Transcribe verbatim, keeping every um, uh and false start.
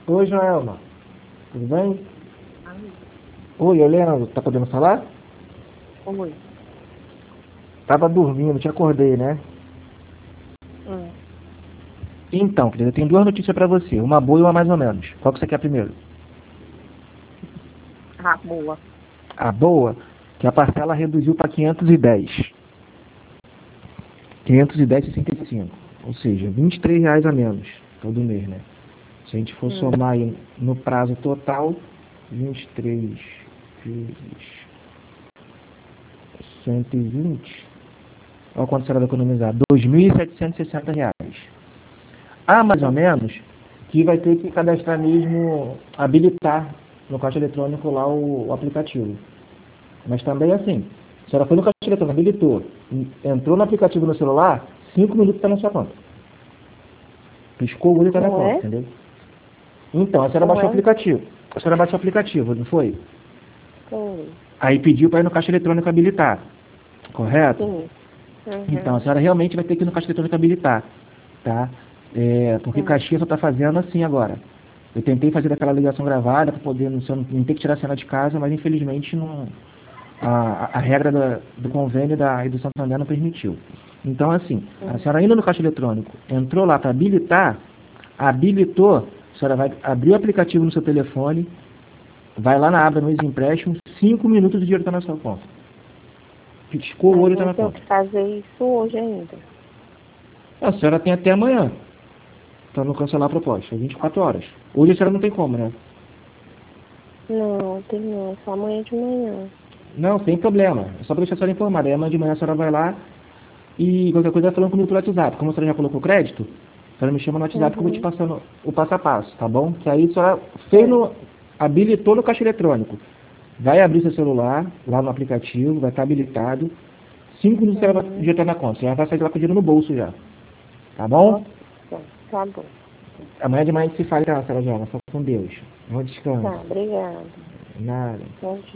Oi, Joelma. Tudo bem? Amigo. Oi, eu Leandro. Tá podendo falar? Oi. Tava dormindo, te acordei, né? Hum. Então, querida, eu tenho duas notícias pra você. Uma boa e uma mais ou menos. Qual que você quer primeiro? Ah, boa. A boa, que a parcela reduziu para quinhentos e dez. quinhentos e dez vírgula sessenta e cinco. Ou seja, vinte e três reais a menos todo mês, né? Se a gente for Hum. somar aí no prazo total, vinte e três vezes cento e vinte. Olha quanto será de economizar. dois mil e setecentos e sessenta reais. Ah, mais ou menos, que vai ter que cadastrar mesmo, habilitar no caixa eletrônico lá o, o aplicativo. Mas também assim, se ela foi no caixa eletrônico, habilitou, entrou no aplicativo no celular, cinco minutos está na sua conta. Piscou o olho e está na Não conta, é? entendeu? Então, a senhora Não baixou o é? aplicativo. A senhora baixou o aplicativo, não foi? Sim. Aí pediu para ir no caixa eletrônico habilitar, correto? Sim. Então, a Uhum. senhora realmente vai ter que ir no caixa eletrônico habilitar, tá? É, porque Hum. Caxias só está fazendo assim agora. Eu tentei fazer aquela ligação gravada para poder não, não, não ter que tirar a cena de casa, mas infelizmente não, a, a regra do, do convênio da, e do Santander não permitiu. Então, assim, a Hum. senhora indo no caixa eletrônico, entrou lá para habilitar, habilitou, a senhora vai abrir o aplicativo no seu telefone, vai lá na aba no empréstimo, cinco minutos o dinheiro está na sua conta. Piscou o olho Mas e está eu na tenho conta. que fazer isso hoje ainda. A senhora tem até amanhã para não cancelar a proposta, vinte e quatro horas. Hoje a senhora não tem como, né? Não, tem não. Só amanhã de manhã. Não, sem problema. É só para deixar a senhora informada. Aí amanhã de manhã a senhora vai lá e qualquer coisa vai falando comigo pelo WhatsApp. Como a senhora já colocou crédito, a senhora me chama no WhatsApp que eu vou te Uhum. passando o passo a passo, tá bom? Que aí a senhora fez Certo. no, habilitou no caixa eletrônico. Vai abrir seu celular, lá no aplicativo, vai estar habilitado. Cinco minutos ela vai Uhum. já tá na conta. Você já vai sair lá com o dinheiro no bolso já. Tá bom? Ok. Tá bom. Amanhã de manhã a gente se fala, tá, senhora Joana? Só com Deus. Bom descanso. Tá, obrigada. Nada. Bom dia.